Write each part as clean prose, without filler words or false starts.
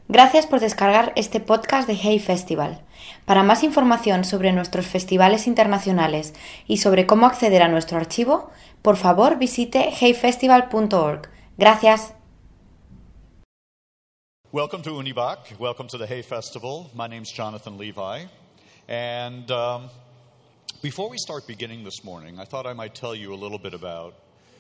Gracias por descargar este podcast de Hey Festival. Para más información sobre nuestros festivales internacionales y sobre cómo acceder a nuestro archivo, por favor visite heyfestival.org. Gracias. Welcome to Univac. Welcome to the Hey Festival. My name's Jonathan Levi. And before we start beginning this morning, I thought I might tell you a little bit about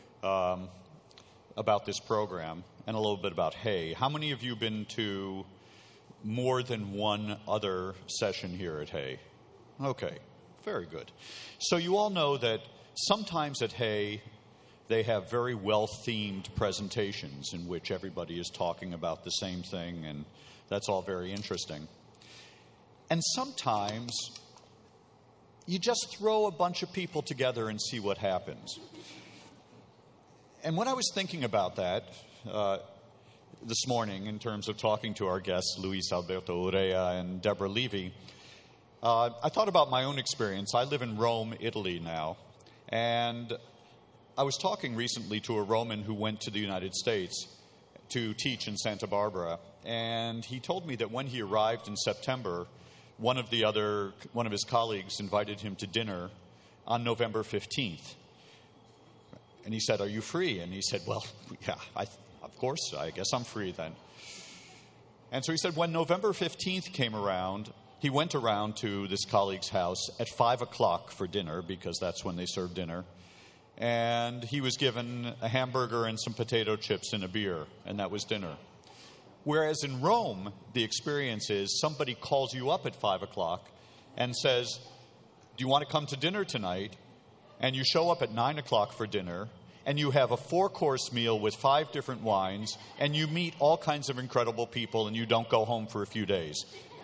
this program and a little bit about Hey. How many of you have been to more than one other session here at Hey? Okay, very good. So you all know that sometimes at Hey, they have very well-themed presentations in which everybody is talking about the same thing, and that's all very interesting. And sometimes you just throw a bunch of people together and see what happens. And when I was thinking about that this morning in terms of talking to our guests, Luis Alberto Urrea and Deborah Levy, I thought about my own experience. I live in Rome, Italy now, and I was talking recently to a Roman who went to the United States to teach in Santa Barbara, and he told me that when he arrived in September, one of his colleagues invited him to dinner on November 15th. And he said, "Are you free?" And he said, "Well, yeah, of course, I guess I'm free then." And so he said when November 15th came around, he went around to this colleague's house at 5 o'clock for dinner, because that's when they serve dinner. And he was given a hamburger and some potato chips and a beer, and that was dinner. Whereas in Rome, the experience is somebody calls you up at 5 o'clock and says, "Do you want to come to dinner tonight?" And you show up at 9 o'clock for dinner, and you have a 4-course meal with 5 different wines, and you meet all kinds of incredible people, and you don't go home for a few days.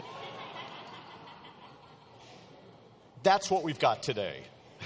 That's what we've got today.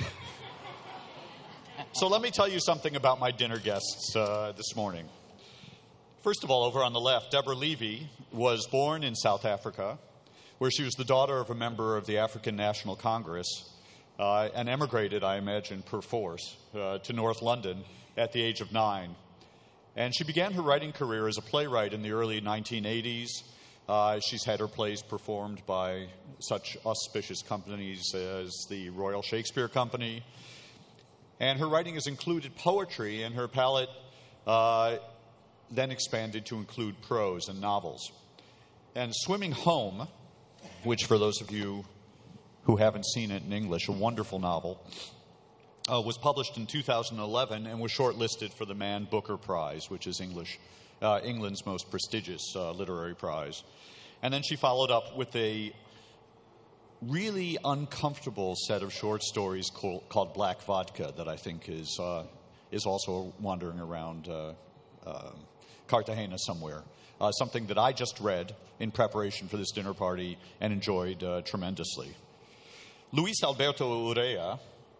So let me tell you something about my dinner guests this morning. First of all, over on the left, Deborah Levy was born in South Africa, where she was the daughter of a member of the African National Congress, and emigrated, I imagine, perforce, to North London at the age of 9. And she began her writing career as a playwright in the early 1980s. She's had her plays performed by such auspicious companies as the Royal Shakespeare Company. And her writing has included poetry, and her palette then expanded to include prose and novels. And Swimming Home, which for those of you who haven't seen it in English, a wonderful novel, was published in 2011 and was shortlisted for the Man Booker Prize, which is England's most prestigious literary prize. And then she followed up with a really uncomfortable set of short stories called Black Vodka that I think is also wandering around Cartagena somewhere. Something that I just read in preparation for this dinner party and enjoyed tremendously. Luis Alberto Urrea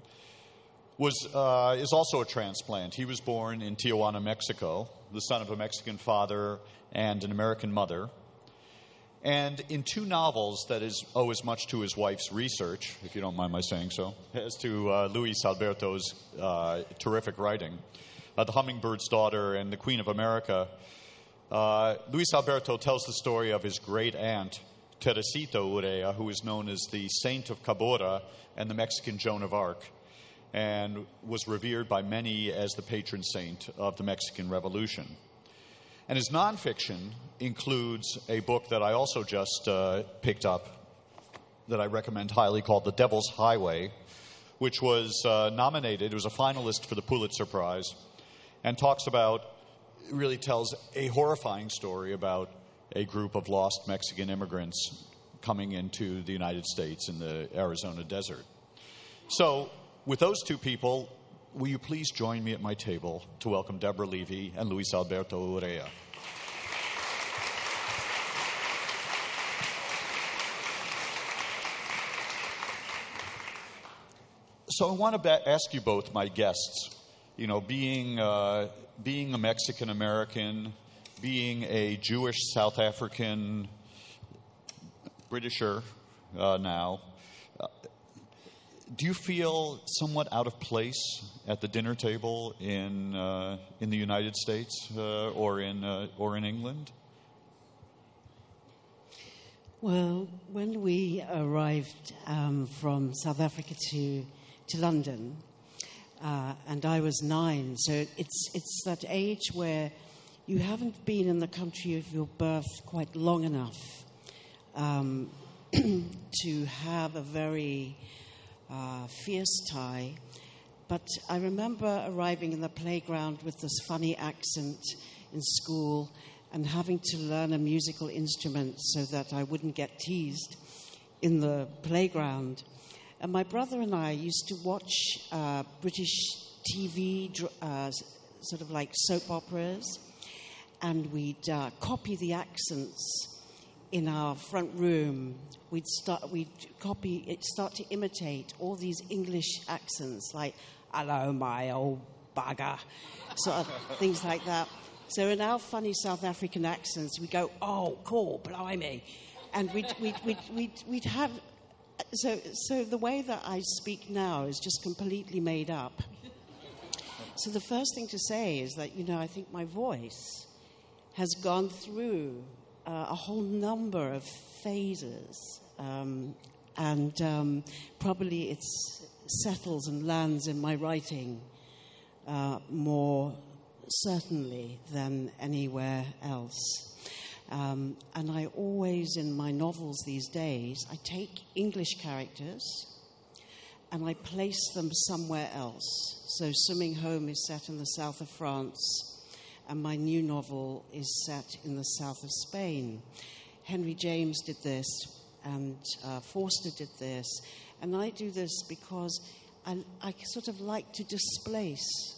is also a transplant. He was born in Tijuana, Mexico, the son of a Mexican father and an American mother. And in 2 novels that owe as much to his wife's research, if you don't mind my saying so, as to Luis Alberto's terrific writing, The Hummingbird's Daughter and The Queen of America, Luis Alberto tells the story of his great-aunt, Teresita Urrea, who is known as the Saint of Cabora and the Mexican Joan of Arc, and was revered by many as the patron saint of the Mexican Revolution. And his nonfiction includes a book that I also just picked up that I recommend highly, called The Devil's Highway, which was nominated. It was a finalist for the Pulitzer Prize, and really tells a horrifying story about a group of lost Mexican immigrants coming into the United States in the Arizona desert. So, with those 2 people, will you please join me at my table to welcome Deborah Levy and Luis Alberto Urrea. So I want to ask you both, my guests, being a Mexican-American, being a Jewish South African Britisher now, do you feel somewhat out of place at the dinner table in the United States or in England? Well, when we arrived from South Africa to London, and I was 9, so it's that age where you haven't been in the country of your birth quite long enough to have a very fierce tie. But I remember arriving in the playground with this funny accent in school and having to learn a musical instrument so that I wouldn't get teased in the playground. And my brother and I used to watch British TV, sort of like soap operas, and we'd copy the accents in our front room. We'd start to imitate all these English accents, like "Hello, my old bugger," sort of things like that. So in our funny South African accents, we go, "Oh, cool, blimey," and we'd have. So the way that I speak now is just completely made up. So the first thing to say is that I think my voice has gone through a whole number of phases, and probably it settles and lands in my writing more certainly than anywhere else. And I always, in my novels these days, I take English characters and I place them somewhere else. So Swimming Home is set in the south of France, and my new novel is set in the south of Spain. Henry James did this, and Forster did this. And I do this because I sort of like to displace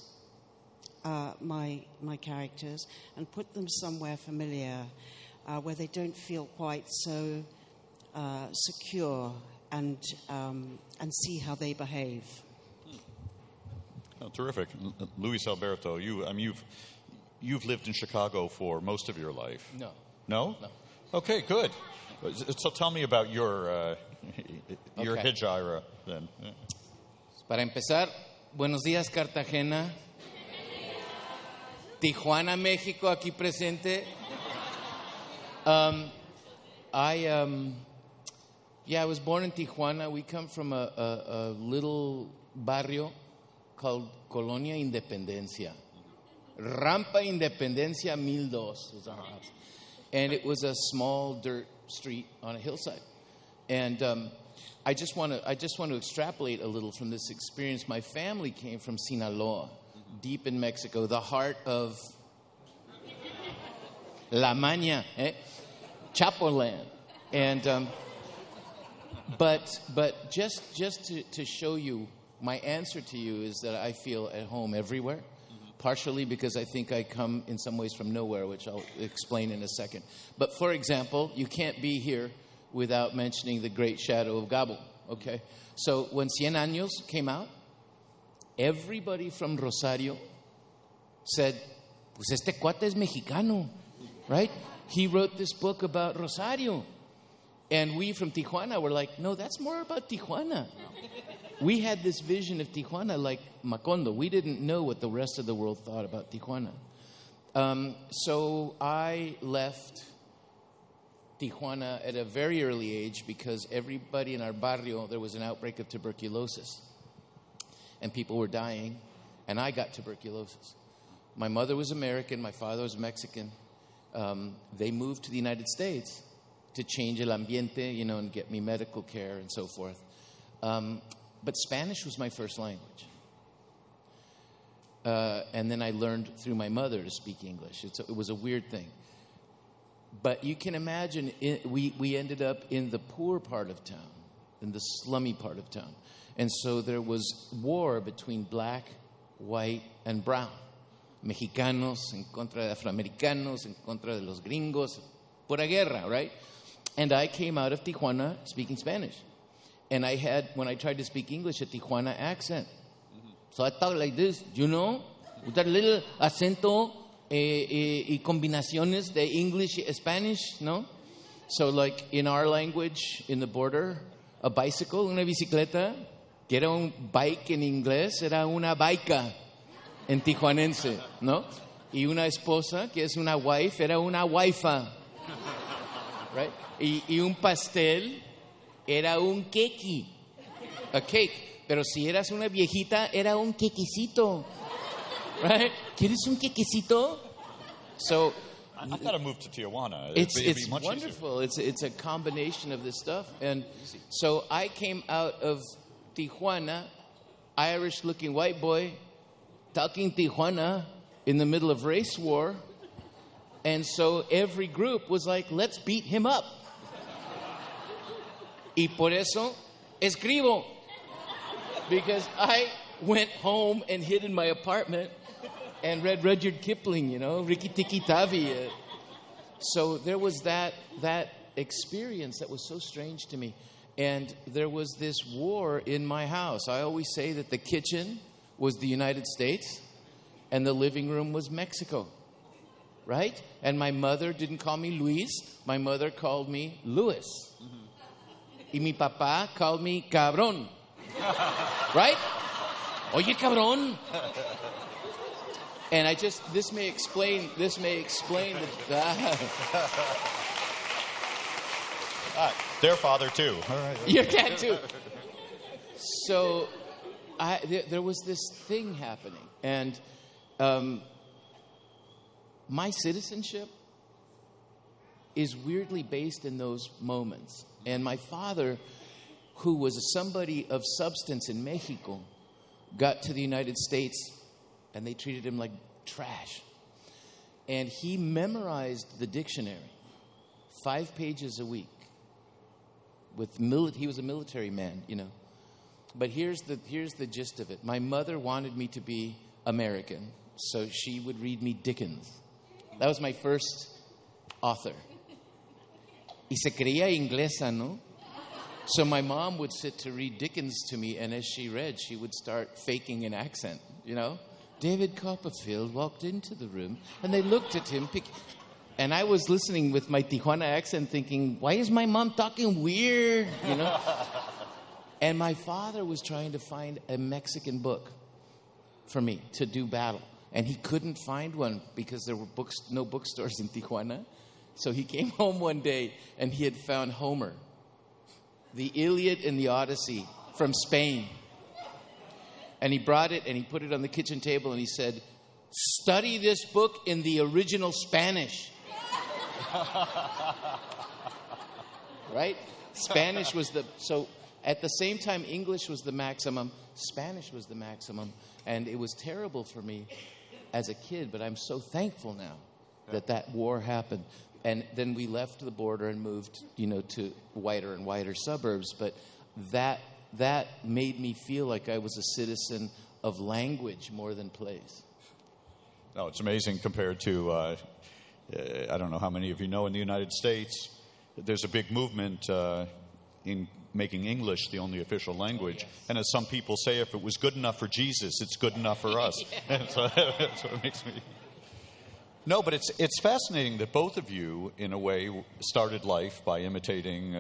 my characters and put them somewhere familiar, where they don't feel quite so secure, and see how they behave. Oh, terrific. Luis Alberto, you've lived in Chicago for most of your life. No? No. Okay, good. So tell me about your Hejira then. Para empezar, buenos días, Cartagena. Tijuana, México, aquí presente. I was born in Tijuana. We come from a little barrio called Colonia Independencia. Rampa Independencia 1002 was our house. And it was a small dirt street on a hillside. And I just want to extrapolate a little from this experience. My family came from Sinaloa, deep in Mexico, the heart of La Maña, Chapo land. And but just to show you, my answer to you is that I feel at home everywhere. Partially because I think I come in some ways from nowhere, which I'll explain in a second. But for example, you can't be here without mentioning the great shadow of Gabo, okay? So when Cien Años came out, everybody from Rosario said, pues este cuate es mexicano, right? He wrote this book about Rosario. And we from Tijuana were like, no, that's more about Tijuana. We had this vision of Tijuana like Macondo. We didn't know what the rest of the world thought about Tijuana. So I left Tijuana at a very early age because everybody in our barrio, there was an outbreak of tuberculosis. And people were dying, and I got tuberculosis. My mother was American, my father was Mexican. They moved to the United States to change el ambiente, and get me medical care and so forth. But Spanish was my first language. And then I learned through my mother to speak English. It was a weird thing. But you can imagine, we ended up in the poor part of town, in the slummy part of town. And so there was war between black, white, and brown. Mexicanos en contra de afroamericanos, en contra de los gringos. Pura guerra, right? And I came out of Tijuana speaking Spanish. And I had, when I tried to speak English, a Tijuana accent. So I talk like this, with that little acento y combinaciones de English y Spanish, no? So like in our language, in the border, a bicycle, una bicicleta, que era un bike en inglés, era una baica en tijuanense, ¿no? Y una esposa, que es una wife, era una waifa. right? Y un pastel era un keki, a cake. Pero si eras una viejita, era un quequecito, right? ¿Quieres un quequecito? So I've got to move to Tijuana. it's It'd be much wonderful. It's a combination of this stuff. And so I came out of Tijuana, Irish-looking white boy, talking Tijuana in the middle of race war. And so every group was like, let's beat him up. Y por eso escribo. Because I went home and hid in my apartment and read Rudyard Kipling, Rikki Tikki Tavi. So there was that experience that was so strange to me. And there was this war in my house. I always say that the kitchen was the United States and the living room was Mexico, right? And my mother didn't call me Luis. My mother called me Luis. Y mi papá called me cabrón. Right? Oye, cabrón. And this may explain their father too. All right. Your dad too. So there was this thing happening. And my citizenship is weirdly based in those moments. And my father, who was somebody of substance in Mexico, got to the United States and they treated him like trash. And he memorized the dictionary, 5 pages a week. He was a military man, But here's the gist of it. My mother wanted me to be American, so she would read me Dickens. That was my first author. Y se creía inglesa, ¿no? So my mom would sit to read Dickens to me, and as she read, she would start faking an accent, David Copperfield walked into the room, and they looked at him, and I was listening with my Tijuana accent thinking, why is my mom talking weird, And my father was trying to find a Mexican book for me to do battle, and he couldn't find one because there were no bookstores in Tijuana. So he came home one day, and he had found Homer, the Iliad and the Odyssey from Spain. And he brought it and he put it on the kitchen table and he said, study this book in the original Spanish. Right? Spanish was so at the same time English was the maximum, Spanish was the maximum. And it was terrible for me as a kid, but I'm so thankful now that war happened. And then we left the border and moved, to whiter and whiter suburbs. But that made me feel like I was a citizen of language more than place. No, it's amazing compared to, I don't know how many of you know, in the United States, there's a big movement in making English the only official language. Yes. And as some people say, if it was good enough for Jesus, it's good enough for us. That's what it makes me... No, but it's fascinating that both of you, in a way, started life by imitating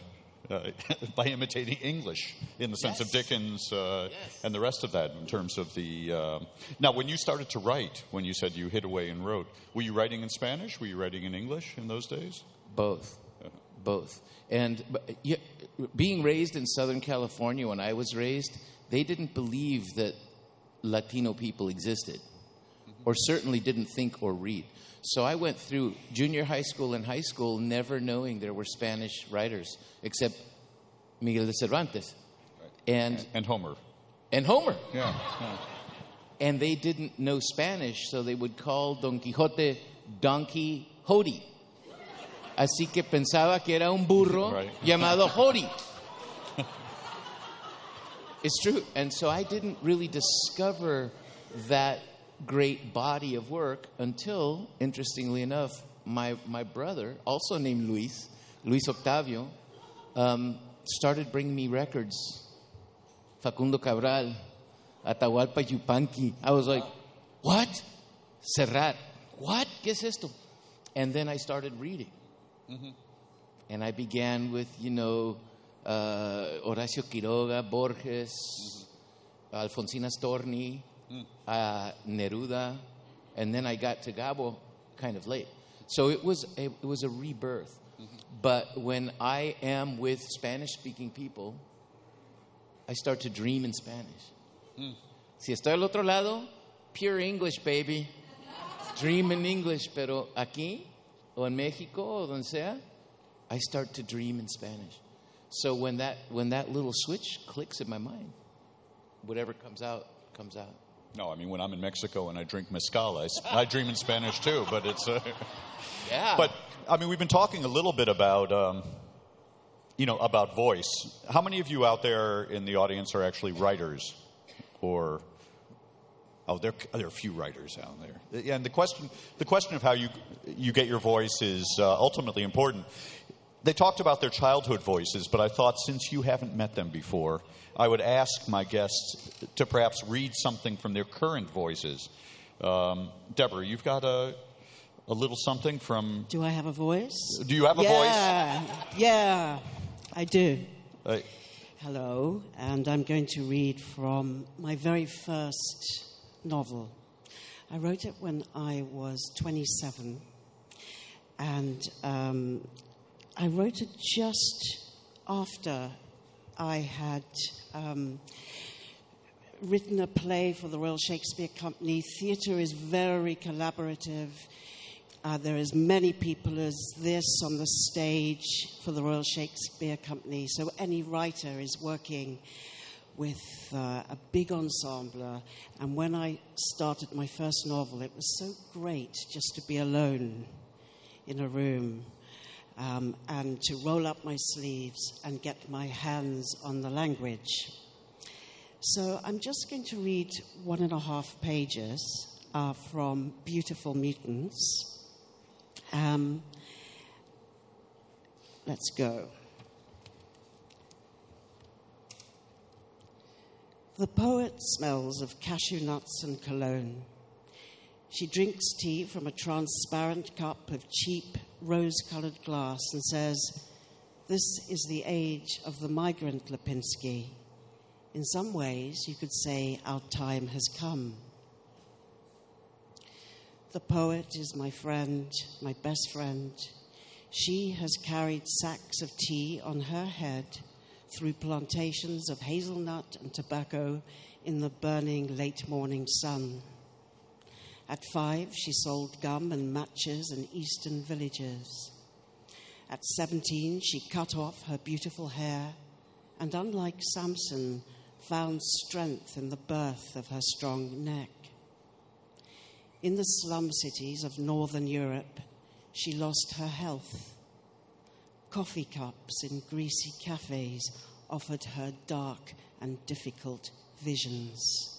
English in the sense of Dickens and the rest of that. In terms of the now, when you started to write, when you said you hid away and wrote, were you writing in Spanish? Were you writing in English in those days? Both. And being raised in Southern California, when I was raised, they didn't believe that Latino people existed. Or certainly didn't think or read. So I went through junior high school and high school never knowing there were Spanish writers, except Miguel de Cervantes. Right. And Homer. And Homer. Yeah. And they didn't know Spanish, so they would call Don Quijote Donkey Hody. Así que pensaba que era un burro llamado Hody. It's true. And so I didn't really discover that great body of work until, interestingly enough, my brother, also named Luis Octavio, started bringing me records. Facundo Cabral, Atahualpa Yupanqui. I was like, what? Serrat. What? ¿Qué es esto? And then I started reading. Mm-hmm. And I began with, Horacio Quiroga, Borges, Alfonsina Storni, Neruda, and then I got to Gabo kind of late. So it was a rebirth. Mm-hmm. But when I am with Spanish-speaking people, I start to dream in Spanish. Si estoy al otro lado, pure English, baby. Dream in English. Pero aquí, o en Mexico, o donde sea, I start to dream in Spanish. So when that little switch clicks in my mind, whatever comes out, comes out. No, I mean, when I'm in Mexico and I drink mezcal, I dream in Spanish too, but it's... Yeah. But, I mean, we've been talking a little bit about, about voice. How many of you out there in the audience are actually writers? Or, there are a few writers out there. Yeah, and the question of how you get your voice is ultimately important. They talked about their childhood voices, but I thought since you haven't met them before, I would ask my guests to perhaps read something from their current voices. Deborah, you've got a little something from... Do I have a voice? Do you have a voice? Yeah, I do. Hello, and I'm going to read from my very first novel. I wrote it when I was 27, and I wrote it just after I had written a play for the Royal Shakespeare Company. Theatre is very collaborative. There is many people as this on the stage for the Royal Shakespeare Company. So any writer is working with a big ensemble. And when I started my first novel, it was so great just to be alone in a room and to roll up my sleeves and get my hands on the language. So I'm just going to read 1.5 pages from Beautiful Mutants. Let's go. The poet smells of cashew nuts and cologne. She drinks tea from a transparent cup of cheap rose-colored glass and says, "This is the age of the migrant, Lipinski. In some ways, you could say our time has come." The poet is my friend, my best friend. She has carried sacks of tea on her head through plantations of hazelnut and tobacco in the burning late morning sun. At 5, she sold gum and matches in eastern villages. At 17, she cut off her beautiful hair and, unlike Samson, found strength in the birth of her strong neck. In the slum cities of northern Europe, she lost her health. Coffee cups in greasy cafes offered her dark and difficult visions.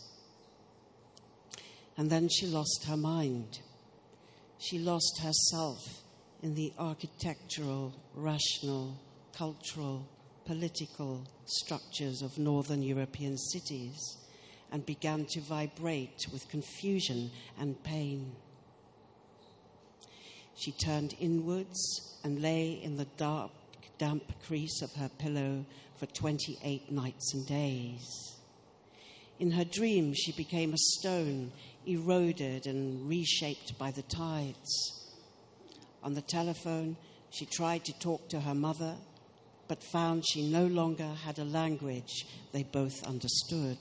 And then she lost her mind. She lost herself in the architectural, rational, cultural, political structures of northern European cities and began to vibrate with confusion and pain. She turned inwards and lay in the dark, damp crease of her pillow for 28 nights and days. In her dream, she became a stone, eroded and reshaped by the tides. On the telephone, she tried to talk to her mother, but found she no longer had a language they both understood.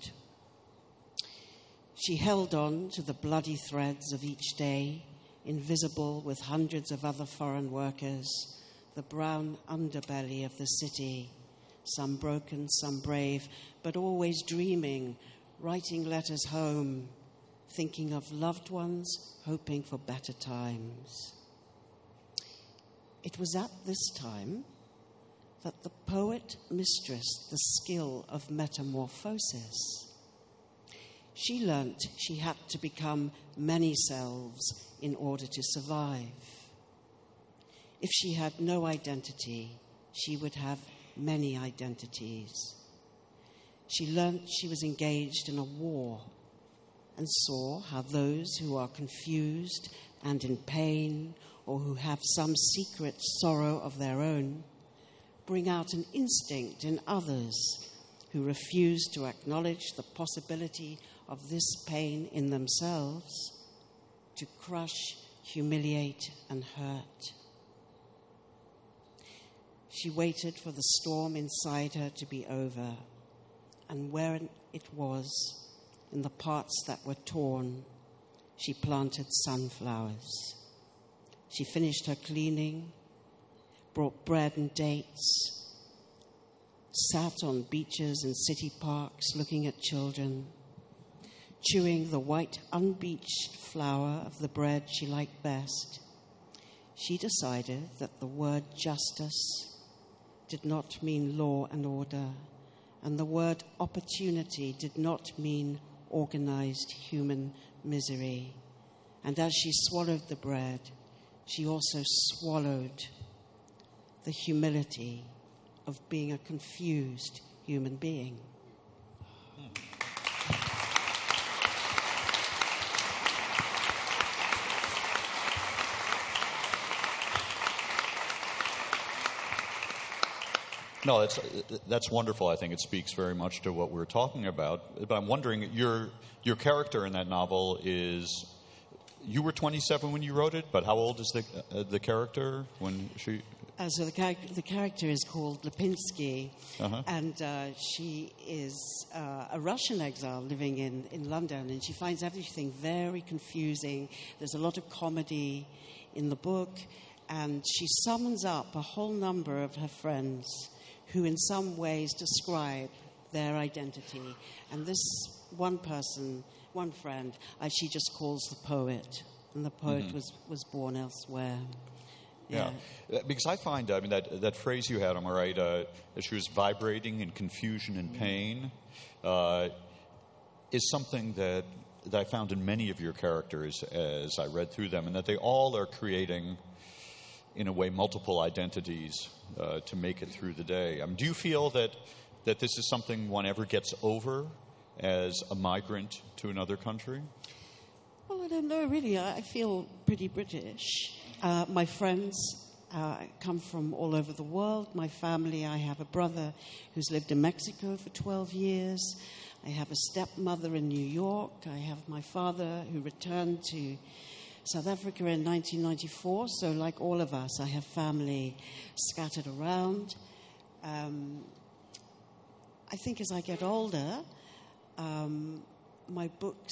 She held on to the bloody threads of each day, invisible with hundreds of other foreign workers, the brown underbelly of the city, some broken, some brave, but always dreaming, writing letters home, thinking of loved ones, hoping for better times. It was at this time that the poet mistressed the skill of metamorphosis. She learnt she had to become many selves in order to survive. If she had no identity, she would have many identities. She learnt she was engaged in a war and saw how those who are confused and in pain or who have some secret sorrow of their own bring out an instinct in others who refuse to acknowledge the possibility of this pain in themselves, to crush, humiliate, and hurt. She waited for the storm inside her to be over, and where it was, in the parts that were torn, she planted sunflowers. She finished her cleaning, brought bread and dates, sat on beaches and city parks looking at children, chewing the white unbleached flour of the bread she liked best. She decided that the word justice did not mean law and order, and the word opportunity did not mean organized human misery. And as she swallowed the bread, she also swallowed the humility of being a confused human being. No, that's wonderful. I think it speaks very much to what we're talking about. But I'm wondering, your character in that novel is, you were 27 when you wrote it, but how old is the character when she? So the character is called Lipinski, and she is a Russian exile living in London, and she finds everything very confusing. There's a lot of comedy in the book, and she summons up a whole number of her friends who in some ways describe their identity. And this one friend, she just calls the poet. And the poet was born elsewhere. Yeah. Because I find, that phrase you had, am I right, that she was vibrating in confusion and pain, is something that I found in many of your characters as I read through them, and that they all are creating, in a way, multiple identities to make it through the day. Do you feel that this is something one ever gets over as a migrant to another country? Well, I don't know, really. I feel pretty British. My friends come from all over the world. My family, I have a brother who's lived in Mexico for 12 years. I have a stepmother in New York. I have my father who returned to South Africa in 1994, so like all of us, I have family scattered around. I think as I get older, my books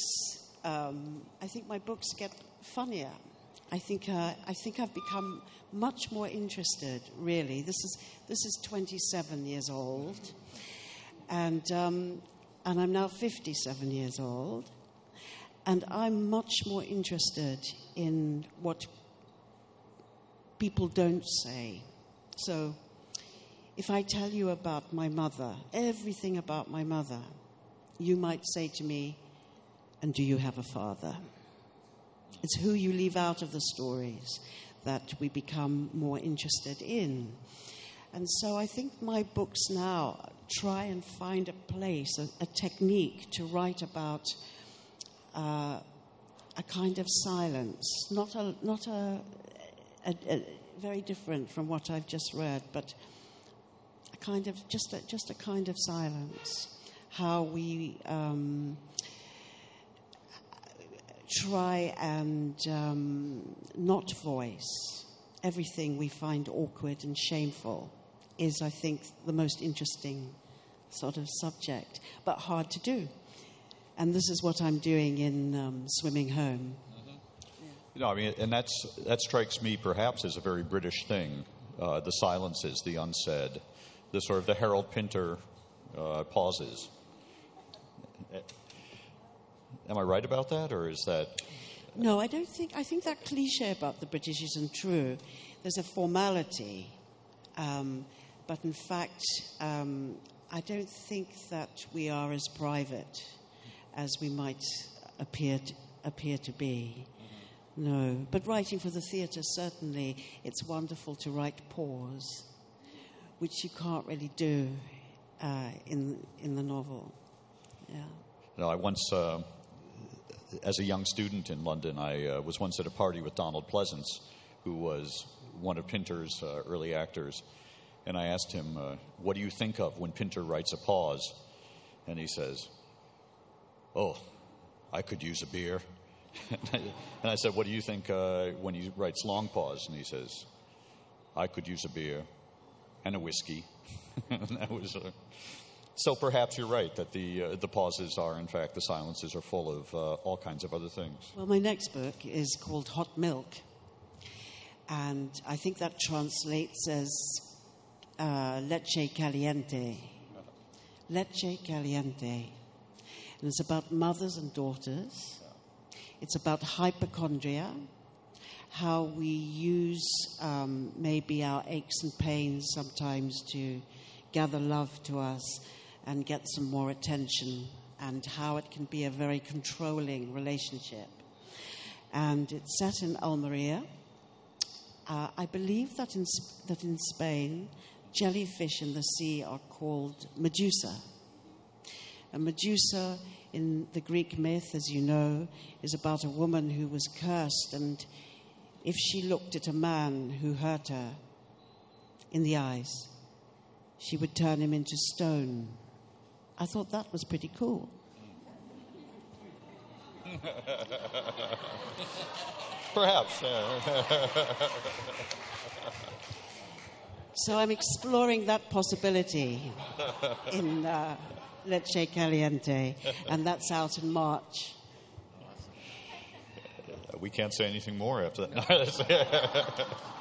get funnier. I think I've become much more interested. Really, this is 27 years old, and I'm now 57 years old. And I'm much more interested in what people don't say. So if I tell you about my mother, everything about my mother, you might say to me, and do you have a father? It's who you leave out of the stories that we become more interested in. And so I think my books now try and find a place, a technique to write about a kind of silence, not a very different from what I've just read, but a kind of just a kind of silence. How we try and not voice everything we find awkward and shameful is, I think, the most interesting sort of subject, but hard to do. And this is what I'm doing in Swimming Home. And that strikes me perhaps as a very British thing, the silences, the unsaid, the sort of the Harold Pinter pauses. Am I right about that, or is that... No, I don't think... I think that cliche about the British isn't true. There's a formality, but in fact, I don't think that we are as private as we might appear to be. No, but writing for the theatre, certainly, it's wonderful to write pause, which you can't really do in the novel. Yeah. No, I once, as a young student in London, I was once at a party with Donald Pleasance, who was one of Pinter's early actors, and I asked him, "What do you think of when Pinter writes a pause?" And he says, "Oh, I could use a beer." And I said, "What do you think when he writes long pause?" And he says, "I could use a beer and a whiskey. That was so perhaps you're right that the pauses are, in fact, the silences are full of all kinds of other things. Well, my next book is called Hot Milk. And I think that translates as leche caliente. Leche caliente. And it's about mothers and daughters. It's about hypochondria, how we use maybe our aches and pains sometimes to gather love to us and get some more attention, and how it can be a very controlling relationship. And it's set in Almeria. I believe that in Spain, jellyfish in the sea are called Medusa. And Medusa, in the Greek myth, as you know, is about a woman who was cursed, and if she looked at a man who hurt her in the eyes, she would turn him into stone. I thought that was pretty cool. Perhaps. So I'm exploring that possibility in Leche Caliente, and that's out in March. We can't say anything more after that.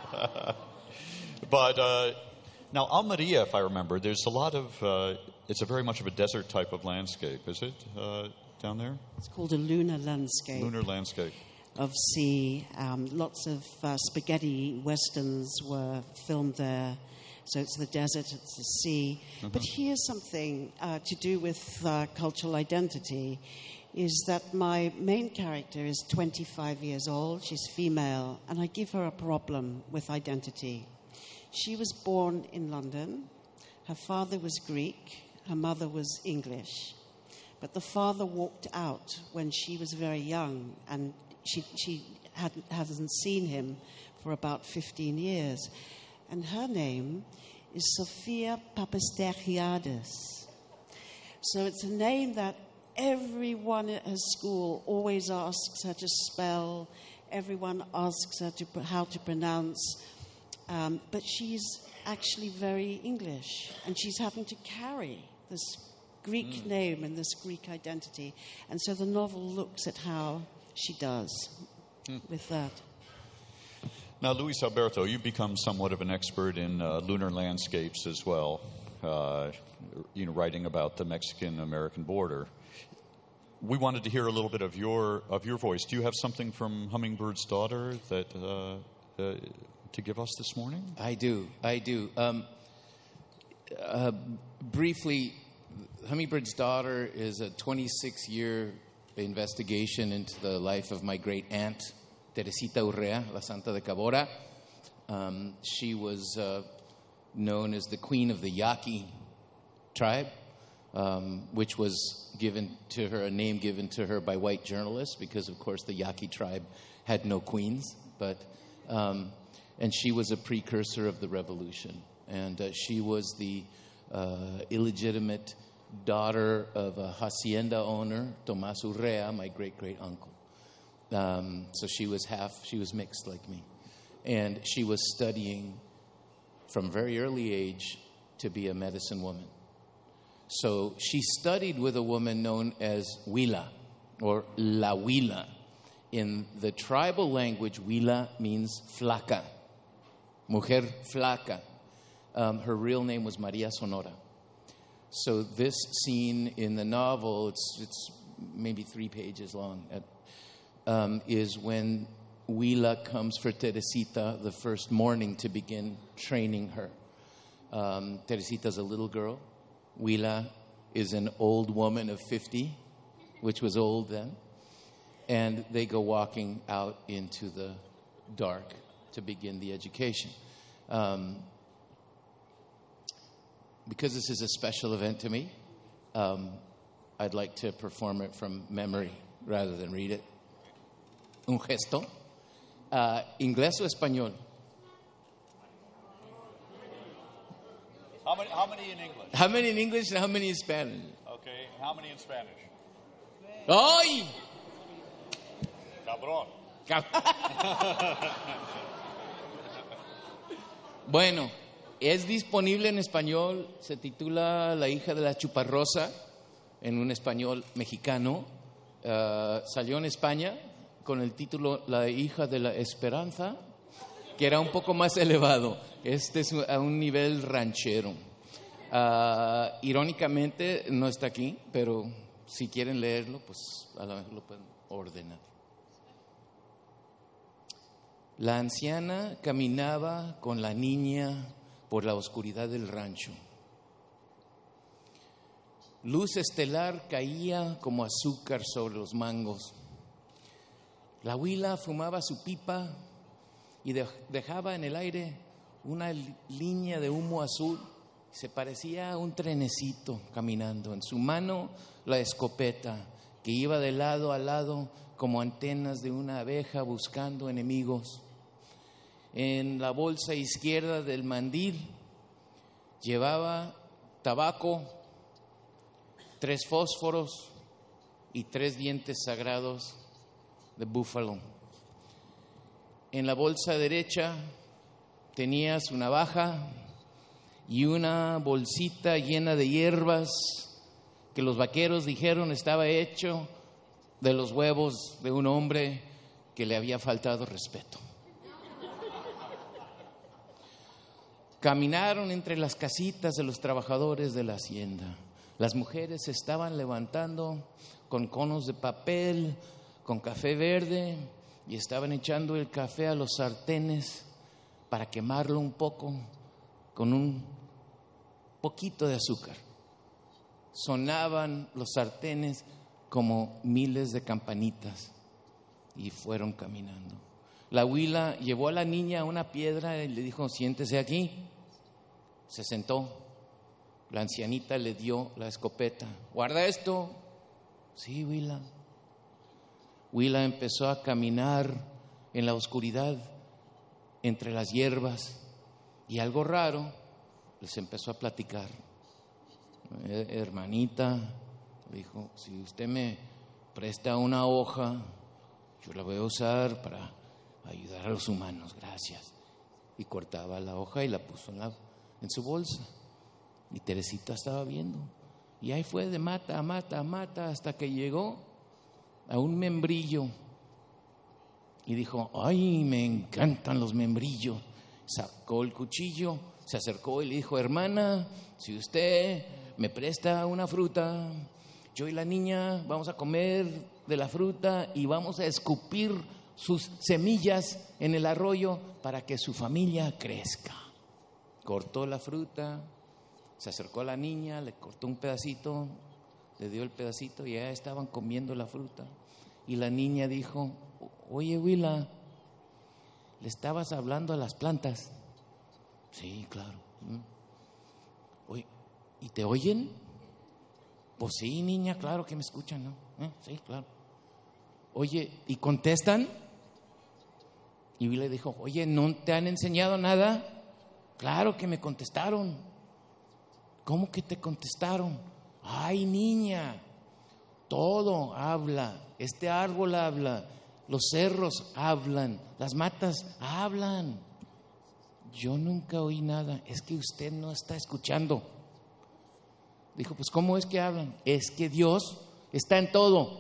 But now Almeria, if I remember, there's a lot of, it's a very much of a desert type of landscape, is it, down there? It's called a lunar landscape. Lunar landscape. Of sea. Lots of spaghetti westerns were filmed there. So it's the desert, it's the sea. Mm-hmm. But here's something to do with cultural identity, is that my main character is 25 years old. She's female, and I give her a problem with identity. She was born in London. Her father was Greek. Her mother was English. But the father walked out when she was very young, and she hasn't seen him for about 15 years. And her name is Sophia Papastergiadis. So it's a name that everyone at her school always asks her to spell. Everyone asks her how to pronounce. But she's actually very English. And she's having to carry this Greek name and this Greek identity. And so the novel looks at how she does with that. Now, Luis Alberto, you've become somewhat of an expert in lunar landscapes as well, writing about the Mexican-American border. We wanted to hear a little bit of your voice. Do you have something from Hummingbird's Daughter that to give us this morning? I do. Briefly, Hummingbird's Daughter is a 26-year investigation into the life of my great aunt, Teresita Urrea, la Santa de Cabora. She was known as the queen of the Yaqui tribe, which was given to her, a name given to her by white journalists, because, of course, the Yaqui tribe had no queens. And she was a precursor of the revolution. And she was the illegitimate daughter of a hacienda owner, Tomás Urrea, my great-great-uncle. So she was mixed like me. And she was studying from very early age to be a medicine woman. So she studied with a woman known as Huila, or La Huila. In the tribal language, Huila means flaca, mujer flaca. Her real name was Maria Sonora. So this scene in the novel, it's maybe 3 pages long, is when Huila comes for Teresita the first morning to begin training her. Teresita's a little girl. Huila is an old woman of 50, which was old then. And they go walking out into the dark to begin the education. Because this is a special event to me, I'd like to perform it from memory rather than read it. Un gesto. ¿Inglés o español? How many in English? How many in English and how many in Spanish? Okay, how many in Spanish? ¡Ay! Cabrón. Bueno, Es disponible en español, se titula La hija de la chuparrosa, en un español mexicano. Salió en España con el título La hija de la esperanza, que era un poco más elevado. Este es a un nivel ranchero. Irónicamente no está aquí, pero si quieren leerlo, pues a lo mejor lo pueden ordenar. La anciana caminaba con la niña por la oscuridad del rancho. Luz estelar caía como azúcar sobre los mangos. La huila fumaba su pipa y dejaba en el aire una línea de humo azul. Se parecía a un trenecito caminando. En su mano la escopeta, que iba de lado a lado como antenas de una abeja buscando enemigos. En la bolsa izquierda del mandil llevaba tabaco, 3 fósforos y 3 dientes sagrados de búfalo. En la bolsa derecha tenía su navaja y una bolsita llena de hierbas que los vaqueros dijeron estaba hecho de los huevos de un hombre que le había faltado respeto. Caminaron entre las casitas de los trabajadores de la hacienda. Las mujeres se estaban levantando con conos de papel, con café verde, y estaban echando el café a los sartenes para quemarlo un poco con un poquito de azúcar. Sonaban los sartenes como miles de campanitas y fueron caminando. La huila llevó a la niña a una piedra y le dijo: siéntese aquí. Se sentó. La ancianita le dio la escopeta. ¿Guarda esto? Sí, huila. Huila empezó a caminar en la oscuridad entre las hierbas y algo raro les empezó a platicar. Hermanita, dijo, si usted me presta una hoja, yo la voy a usar para ayudar a los humanos, gracias. Y cortaba la hoja y la puso en su bolsa. Y Teresita estaba viendo. Y ahí fue de mata a mata a mata hasta que llegó a un membrillo. Y dijo, ay, me encantan los membrillos. Sacó el cuchillo, se acercó y le dijo, hermana, si usted me presta una fruta, yo y la niña vamos a comer de la fruta y vamos a escupir sus semillas en el arroyo para que su familia crezca. Cortó la fruta, se acercó a la niña, le cortó un pedacito, le dio el pedacito y ya estaban comiendo la fruta. Y la niña dijo, oye, Huila, ¿le estabas hablando a las plantas? Sí, claro. Oye, ¿y te oyen? Pues sí, niña, claro que me escuchan, ¿no? Sí, claro. Oye, ¿y contestan? Y Huila dijo, oye, ¿no te han enseñado nada? Claro que me contestaron. ¿Cómo que te contestaron? Ay, niña, todo habla. Este árbol habla, los cerros hablan, las matas hablan. Yo nunca oí nada. Es que usted no está escuchando. Dijo, pues ¿cómo es que hablan? Es que Dios está en todo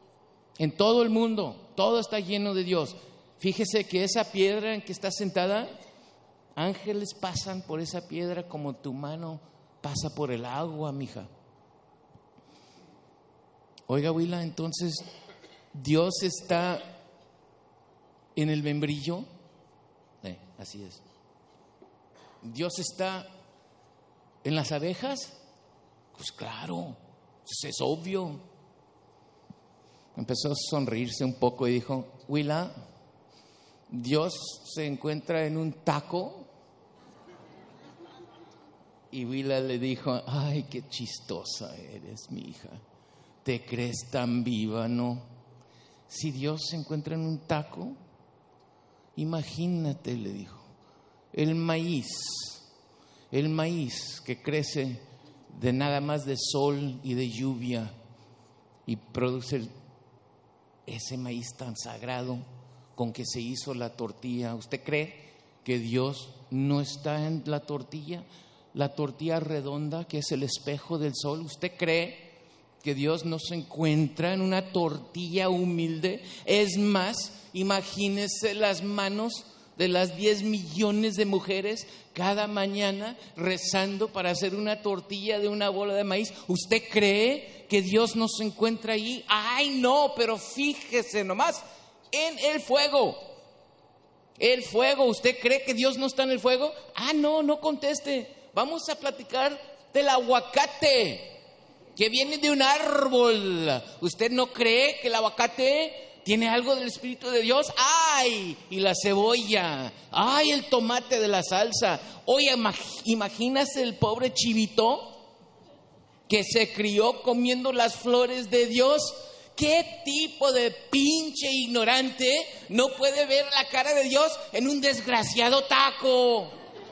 el mundo, todo está lleno de Dios. Fíjese que esa piedra en que está sentada, ángeles pasan por esa piedra como tu mano pasa por el agua, mija. Oiga, Huila, entonces Dios está en el membrillo. Así es. Dios está en las abejas. Pues claro, es obvio. Empezó a sonreírse un poco y dijo, Huila, Dios se encuentra en un taco. Y Huila le dijo, ay, qué chistosa eres, mi hija. ¿Te crees tan viva, no? Si Dios se encuentra en un taco, imagínate, le dijo, el maíz que crece de nada más de sol y de lluvia y produce ese maíz tan sagrado con que se hizo la tortilla. ¿Usted cree que Dios no está en la tortilla redonda que es el espejo del sol? ¿Usted cree que Dios no se encuentra en una tortilla humilde? Es más, imagínese las manos de las 10 millones de mujeres cada mañana rezando para hacer una tortilla de una bola de maíz. ¿Usted cree que Dios no se encuentra allí? ¡Ay, no! Pero fíjese nomás en el fuego. El fuego. ¿Usted cree que Dios no está en el fuego? Ah, no conteste. Vamos a platicar del aguacate que viene de un árbol. ¿Usted no cree que el aguacate tiene algo del Espíritu de Dios? ¡Ay! Y la cebolla. ¡Ay! El tomate de la salsa. Oye, imagínase el pobre chivito que se crió comiendo las flores de Dios. ¿Qué tipo de pinche ignorante no puede ver la cara de Dios en un desgraciado taco?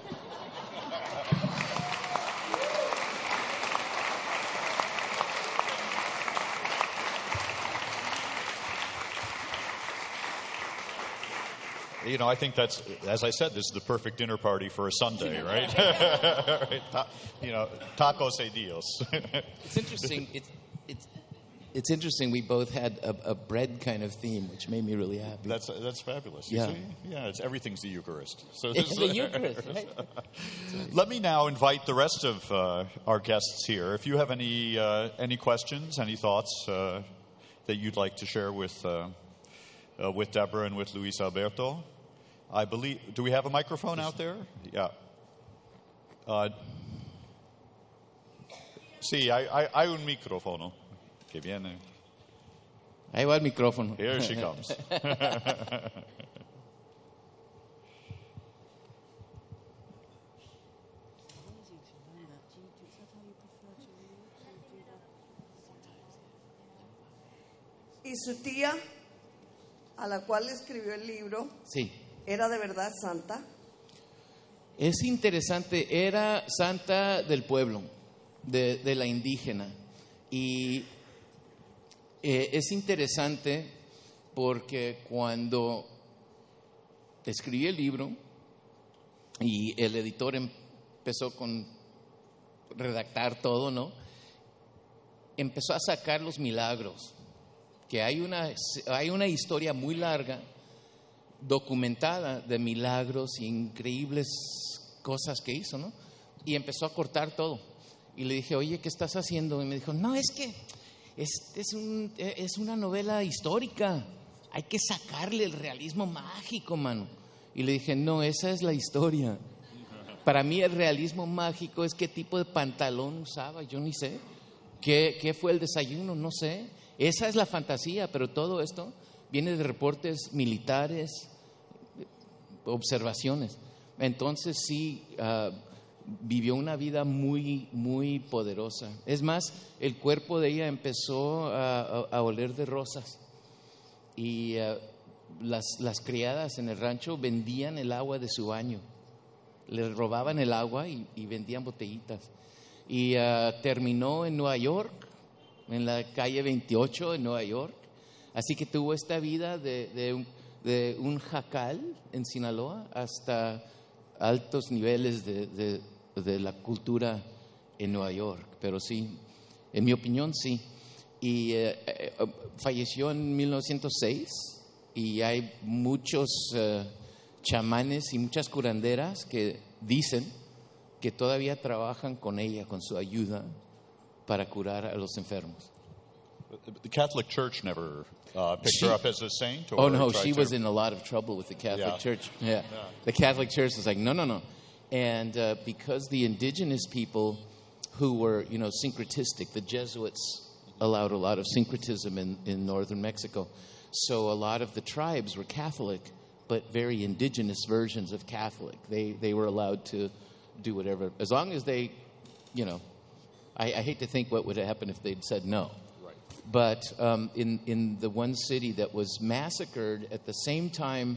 You know, I think that's, as I said, this is the perfect dinner party for a Sunday, right? You know, tacos de Dios. It's interesting. It's interesting. We both had a bread kind of theme, which made me really happy. That's fabulous. Yeah. You see? Yeah, it's everything's the Eucharist. So It's the Eucharist, right? let me now invite the rest of our guests here. If you have any questions, any thoughts that you'd like to share with Deborah and with Luis Alberto. I believe, do we have a microphone out there? Yeah. Sí, hay un micrófono que viene. Ahí va el micrófono. Here she comes. ¿Y su tía, a la cual escribió el libro, Sí. era de verdad santa? Es interesante, era santa del pueblo, de la indígena. Y es interesante porque cuando escribí el libro y el editor empezó con redactar todo, ¿no? Empezó a sacar los milagros, que hay una historia muy larga documentada de milagros e increíbles cosas que hizo, ¿no? Y empezó a cortar todo. Y le dije, oye, ¿qué estás haciendo? Y me dijo, no, es que es una novela histórica. Hay que sacarle el realismo mágico, mano. Y le dije, no, esa es la historia. Para mí el realismo mágico es qué tipo de pantalón usaba, yo ni sé. ¿Qué fue el desayuno? No sé. Esa es la fantasía, pero todo esto viene de reportes militares, observaciones. Entonces sí, vivió una vida muy, muy poderosa. Es más, el cuerpo de ella empezó a oler de rosas. Y las criadas en el rancho vendían el agua de su baño. Le robaban el agua y vendían botellitas. Y terminó en Nueva York, en la calle 28 en Nueva York. Así que tuvo esta vida de un jacal en Sinaloa hasta altos niveles de la cultura en Nueva York. Pero sí, en mi opinión, sí. Y falleció en 1906 y hay muchos chamanes y muchas curanderas que dicen que todavía trabajan con ella, con su ayuda, para curar a los enfermos. The Catholic Church never picked her up as a saint? Oh, no, tried she to? was in a lot of trouble with the Catholic Yeah. Church. Yeah. The Catholic Church was like, no. And because the indigenous people who were, syncretistic, the Jesuits allowed a lot of syncretism in northern Mexico. So a lot of the tribes were Catholic, but very indigenous versions of Catholic. They were allowed to do whatever, as long as they, I hate to think what would have happened if they'd said no. Right. But in the one city that was massacred at the same time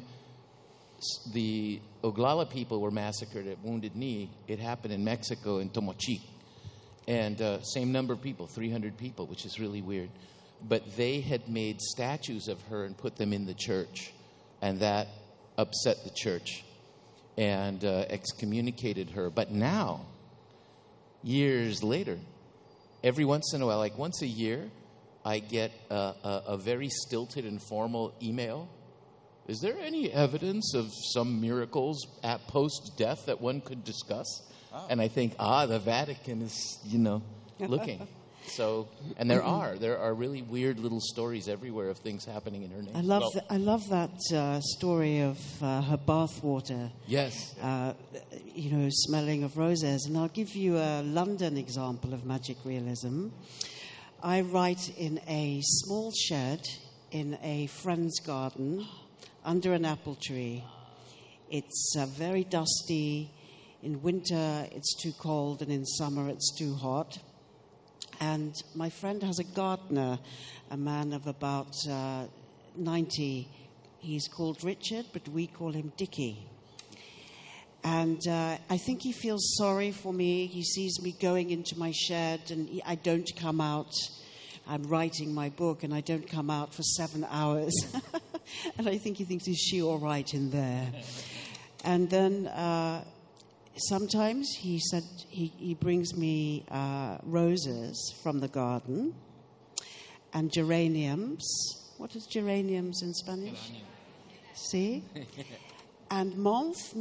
the Oglala people were massacred at Wounded Knee, it happened in Mexico, in Tomochic. And same number of people, 300 people, which is really weird. But they had made statues of her and put them in the church. And that upset the church. and excommunicated her. But now, years later, every once in a while, like once a year, I get a very stilted and formal email. Is there any evidence of some miracles at post-death that one could discuss? Oh. And I think, the Vatican is, looking. So, and there are really weird little stories everywhere of things happening in her name. I love that story of her bathwater. Yes. Smelling of roses. And I'll give you a London example of magic realism. I write in a small shed in a friend's garden under an apple tree. It's very dusty. In winter, it's too cold, and in summer, it's too hot. And my friend has a gardener, a man of about 90. He's called Richard, but we call him Dickie. And I think he feels sorry for me. He sees me going into my shed, and I don't come out. I'm writing my book, and I don't come out for 7 hours. And I think he thinks, is she all right in there? And then sometimes he said he brings me roses from the garden and geraniums. What is geraniums in Spanish? See? And menthe,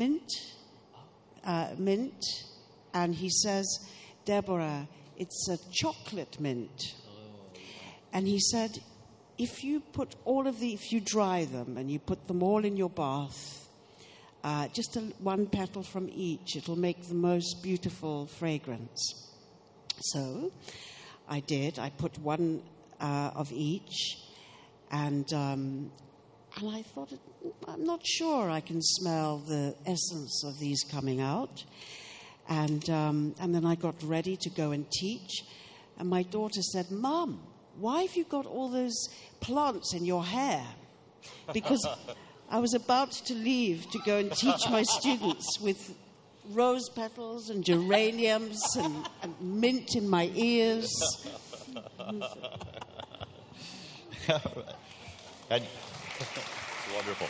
mint. And he says, Deborah, it's a chocolate mint. And he said, if you dry them and you put them all in your bath, just one petal from each, it'll make the most beautiful fragrance. So I did. I put one of each, and I thought, I'm not sure I can smell the essence of these coming out. And then I got ready to go and teach, and my daughter said, Mum, why have you got all those plants in your hair? Because I was about to leave to go and teach my students with rose petals and geraniums and mint in my ears. And wonderful.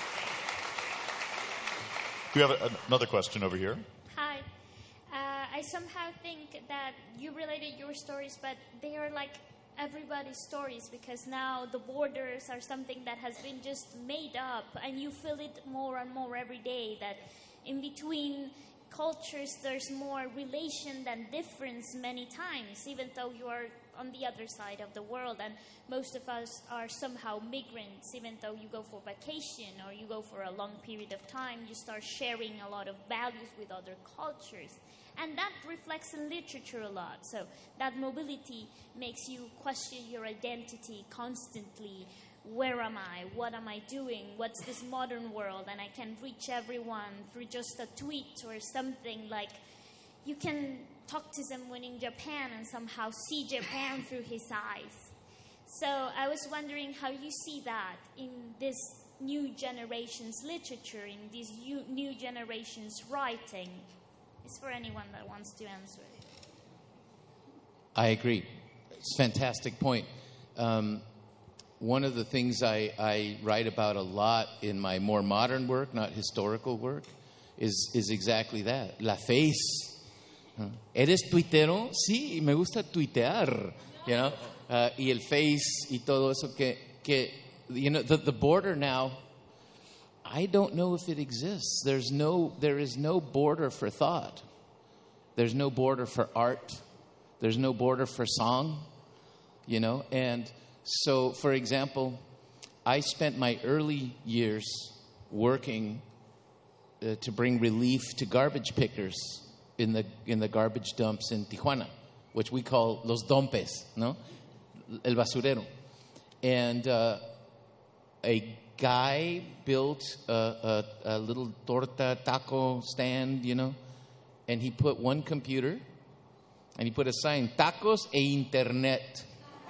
We have another question over here. Hi. I somehow think that you related your stories, but they are like everybody's stories, because now the borders are something that has been just made up, and you feel it more and more every day, that in between cultures there's more relation than difference many times, even though you are on the other side of the world, and most of us are somehow migrants. Even though you go for vacation or you go for a long period of time, you start sharing a lot of values with other cultures. And that reflects in literature a lot. So that mobility makes you question your identity constantly. Where am I? What am I doing? What's this modern world? And I can reach everyone through just a tweet or something. Like, you can talk to someone in Japan and somehow see Japan through his eyes. So I was wondering how you see that in this new generation's literature, in this new generation's writing. It's for anyone that wants to answer it. I agree. It's a fantastic point. One of the things I write about a lot in my more modern work, not historical work, is exactly that. La face. ¿Eres tuitero? Sí, me gusta tuitear. You know? Y el face y todo eso que the border now, I don't know if it exists. There is no border for thought. There's no border for art. There's no border for song, And so, for example, I spent my early years working to bring relief to garbage pickers in the garbage dumps in Tijuana, which we call los dompes, ¿no? El basurero. And a guy built a little torta taco stand, and he put one computer, and he put a sign, tacos e internet.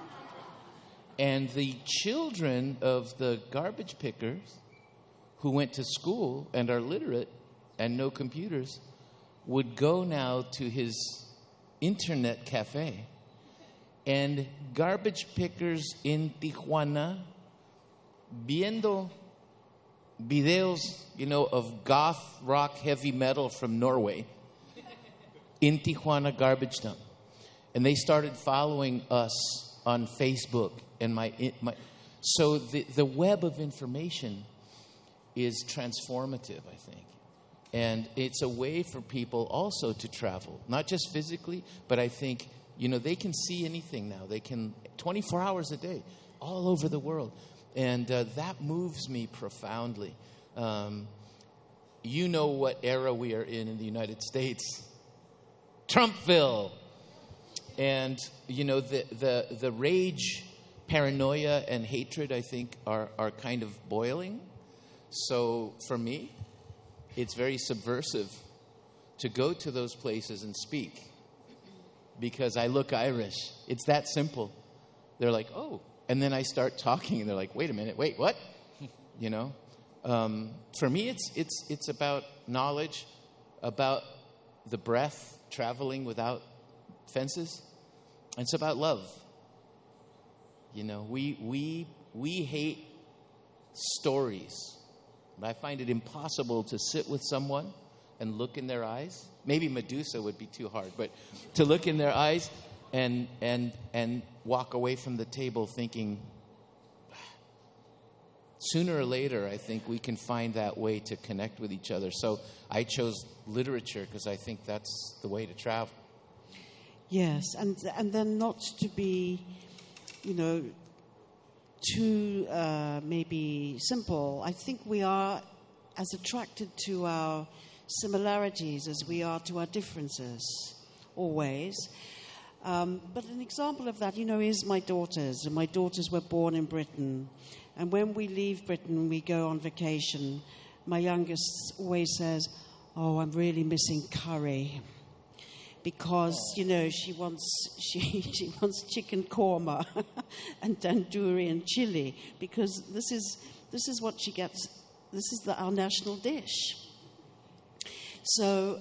And the children of the garbage pickers who went to school and are literate and know computers would go now to his internet cafe. And garbage pickers in Tijuana, viendo videos, of goth rock heavy metal from Norway in Tijuana garbage dump. And they started following us on Facebook. And so the web of information is transformative, I think. And it's a way for people also to travel, not just physically, but I think, they can see anything now. They can, 24 hours a day, all over the world. And that moves me profoundly. You know what era we are in the United States. Trumpville. And, the rage, paranoia, and hatred, I think, are kind of boiling. So for me, it's very subversive to go to those places and speak because I look Irish. It's that simple. They're like, oh. And then I start talking and they're like, wait a minute, wait, what? For me, it's about knowledge, about the breath, traveling without fences. And it's about love. We hate stories. I find it impossible to sit with someone and look in their eyes. Maybe Medusa would be too hard, but to look in their eyes and walk away from the table thinking, sooner or later, I think we can find that way to connect with each other. So I chose literature because I think that's the way to travel. Yes, and then not to be, too maybe simple. I think we are as attracted to our similarities as we are to our differences, always. But an example of that, is my daughters. And my daughters were born in Britain. And when we leave Britain, we go on vacation, my youngest always says, oh, I'm really missing curry. Because, she wants chicken korma and tandoori and chili. Because this is what she gets. This is our national dish. So,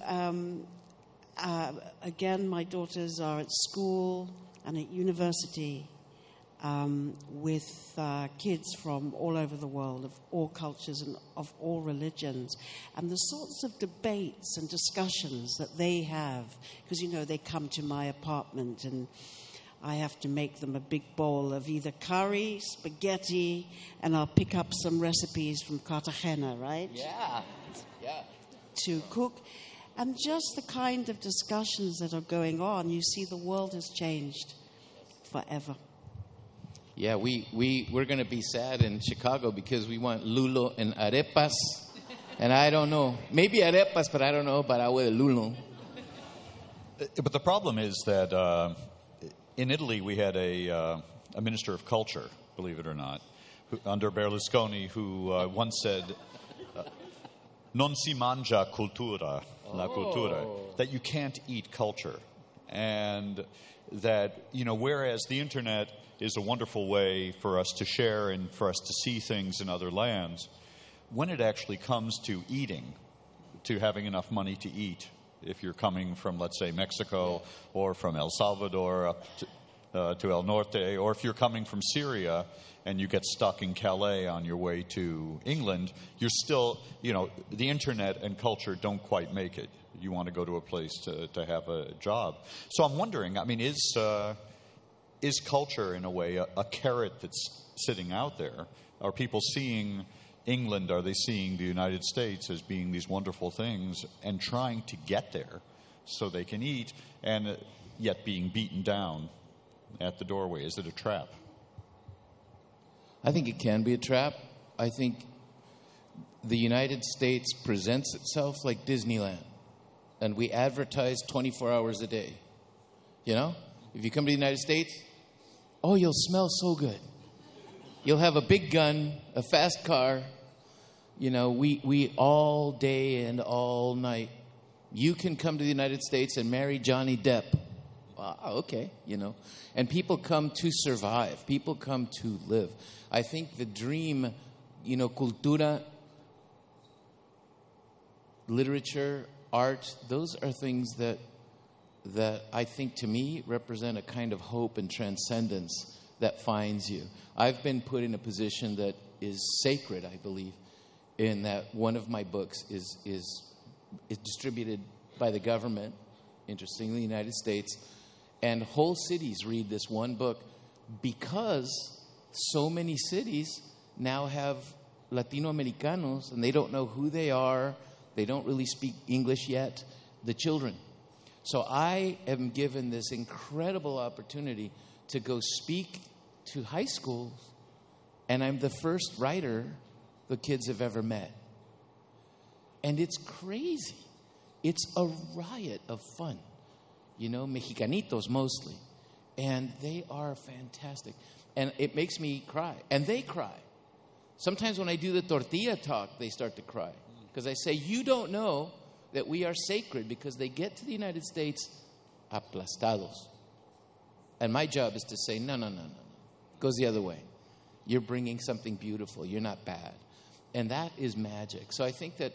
again, my daughters are at school and at university with kids from all over the world, of all cultures and of all religions. And the sorts of debates and discussions that they have, because, they come to my apartment and I have to make them a big bowl of either curry, spaghetti, and I'll pick up some recipes from Cartagena, right? Yeah. To cook. And just the kind of discussions that are going on, you see the world has changed forever. Yeah, we're going to be sad in Chicago because we want lulo and arepas. And I don't know. Maybe arepas, but I don't know about agua de lulo. But the problem is that in Italy we had a minister of culture, believe it or not, under Berlusconi, who once said, non si mangia cultura, la cultura, that you can't eat culture. And that, whereas the internet is a wonderful way for us to share and for us to see things in other lands, when it actually comes to eating, to having enough money to eat, if you're coming from, let's say, Mexico or from El Salvador up to El Norte, or if you're coming from Syria and you get stuck in Calais on your way to England, you're still, the internet and culture don't quite make it. You want to go to a place to have a job. So I'm wondering, is culture, in a way, a carrot that's sitting out there? Are people seeing England, are they seeing the United States as being these wonderful things and trying to get there so they can eat, and yet being beaten down at the doorway? Is it a trap? I think it can be a trap. I think the United States presents itself like Disneyland, and we advertise 24 hours a day. If you come to the United States, oh, you'll smell so good. You'll have a big gun, a fast car. We all day and all night. You can come to the United States and marry Johnny Depp. Okay, And people come to survive. People come to live. I think the dream, cultura, literature, art, those are things that I think, to me, represent a kind of hope and transcendence that finds you. I've been put in a position that is sacred, I believe, in that one of my books is distributed by the government, interestingly, the United States, and whole cities read this one book because so many cities now have Latino Americanos and they don't know who they are. They don't really speak English yet, the children. So I am given this incredible opportunity to go speak to high schools, and I'm the first writer the kids have ever met. And it's crazy. It's a riot of fun. You know, Mexicanitos mostly. And they are fantastic. And it makes me cry. And they cry. Sometimes when I do the tortilla talk, they start to cry. Because I say, you don't know that we are sacred, because they get to the United States aplastados. And my job is to say, no. It goes the other way. You're bringing something beautiful. You're not bad. And that is magic. So I think that,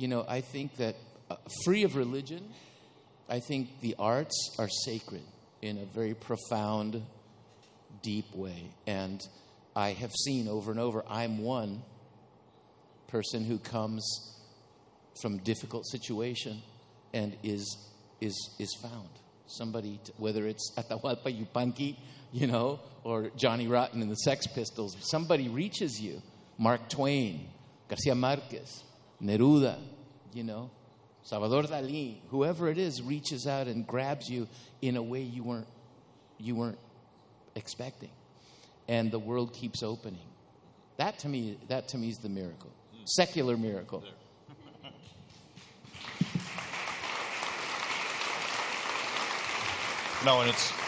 free of religion, I think the arts are sacred in a very profound, deep way. And I have seen over and over, I'm one person who comes from difficult situation and is found. Somebody, whether it's Atahualpa Yupanqui, or Johnny Rotten and the Sex Pistols, somebody reaches you. Mark Twain, Garcia Marquez, Neruda, Salvador Dalí, whoever it is, reaches out and grabs you in a way you weren't expecting, and the world keeps opening. That to me is the miracle, secular miracle. No,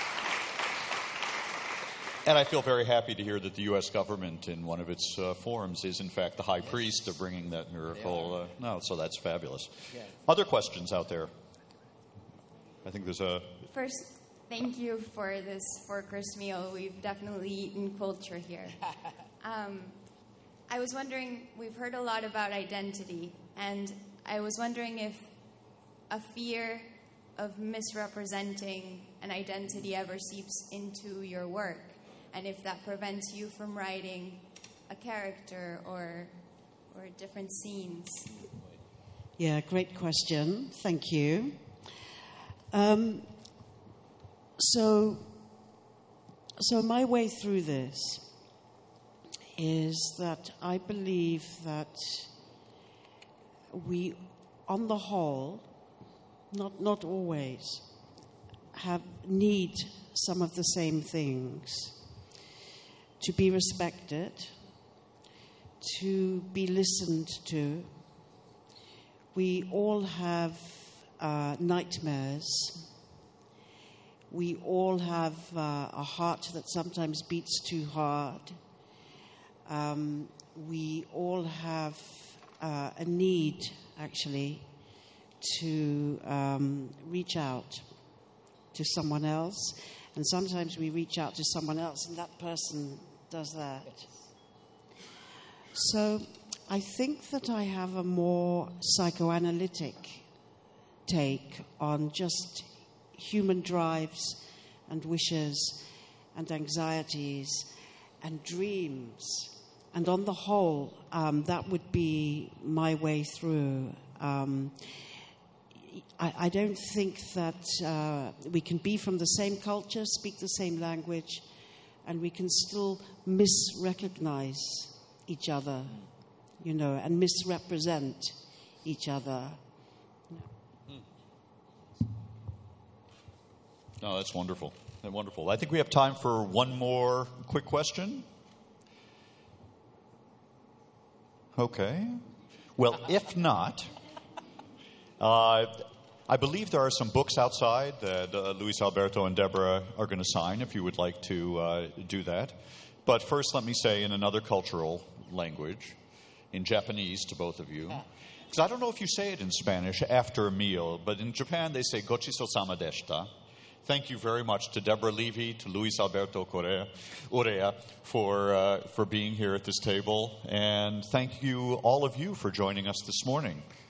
and I feel very happy to hear that the U.S. government, in one of its forums, is in fact the high priest of bringing that miracle. So that's fabulous. Yeah. Other questions out there? I think there's a... First, thank you for this four-course meal. We've definitely eaten culture here. I was wondering, we've heard a lot about identity, and I was wondering if a fear of misrepresenting an identity ever seeps into your work, and if that prevents you from writing a character or different scenes. Yeah, great question. Thank you. So my way through this is that I believe that we, on the whole, not always, need some of the same things: to be respected, to be listened to. We all have nightmares. We all have a heart that sometimes beats too hard. We all have a need, actually, to reach out to someone else. And sometimes we reach out to someone else and that person does that. So I think that I have a more psychoanalytic take on just human drives and wishes and anxieties and dreams. And on the whole, that would be my way through. I don't think that we can be from the same culture, speak the same language, and we can still misrecognize each other, and misrepresent each other. No, that's wonderful. Wonderful. I think we have time for one more quick question. Okay. Well, if not, I believe there are some books outside that Luis Alberto and Deborah are going to sign, if you would like to do that. But first, let me say in another cultural language, in Japanese to both of you, because I don't know if you say it in Spanish after a meal, but in Japan they say "Gochisousama deshita." Thank you very much to Deborah Levy, to Luis Alberto Urrea for being here at this table. And thank you, all of you, for joining us this morning.